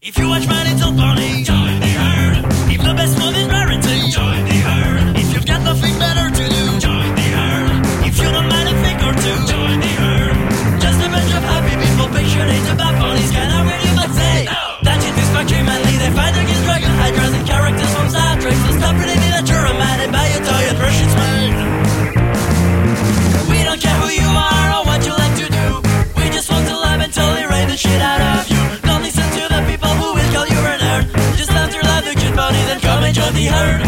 If you watch My Little Pony, join the herd. If the best one is rarity, join the herd. If you've got nothing better to do, join the herd. If you don't mind a thing or two, join the herd. Just a bunch of happy people picturing the bad ponies. Can I really but say that in this factory manly they fight against dragon hydras and characters from Star Trek. So stop pretending that you're a man and buy a toy and brush its made. We don't care who you are or what you like to do. We just want to laugh and tolerate the shit out of you. Don't listen to the people who will call you a nerd. Just love to love the cute ponies and come and join the herd.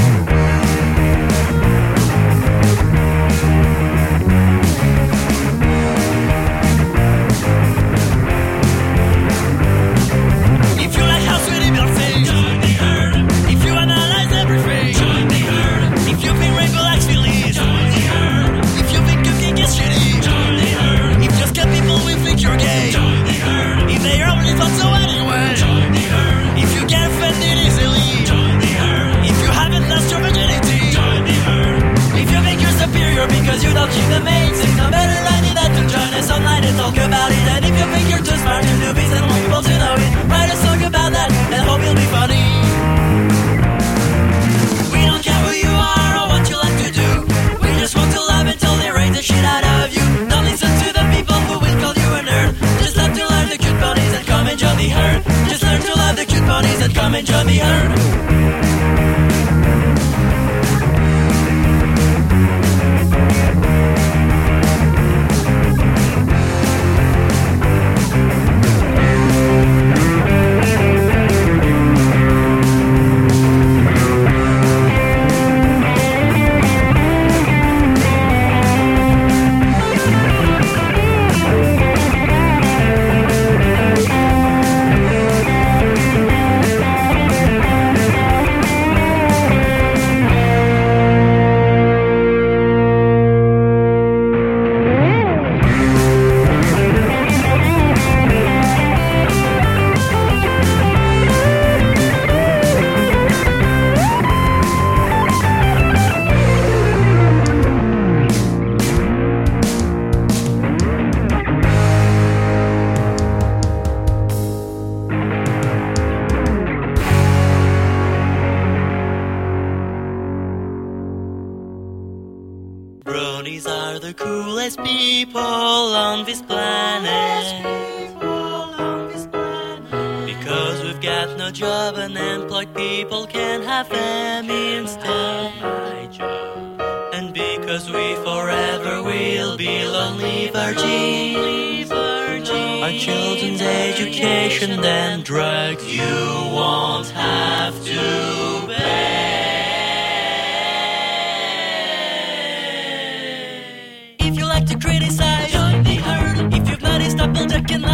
If you like how sweetie Bill sings, join the herd. If you analyze everything, join the herd. If you think Rainbow likes Phillies, join the herd. If you think cooking is shitty, join the herd. If you scare people will think you're gay, join the herd. If they only thought so anyway, join the herd. If you get offended easily, join the herd. If you haven't lost your virginity, join the herd. If you think you're superior because you don't keep the mates, it's no better than that to join us online and talk about it. And if you think you're too smart to do this and want people to know it, write a song about that and hope you'll be funny. We don't care who you are or what you like to do. We just want to laugh until they raise the shit out of you. Don't listen to the people who will call you a nerd. Just love to learn the cute ponies and come and join the herd. Just learn to love the cute ponies and come and join the herd. Bronies are the coolest people on this planet. Because we've got no job, unemployed people can have them instead. And because we forever will be lonely virgins, our children's education then drugs you won't have to pay. If you like to criticize, join the herd. If you've noticed Applejack and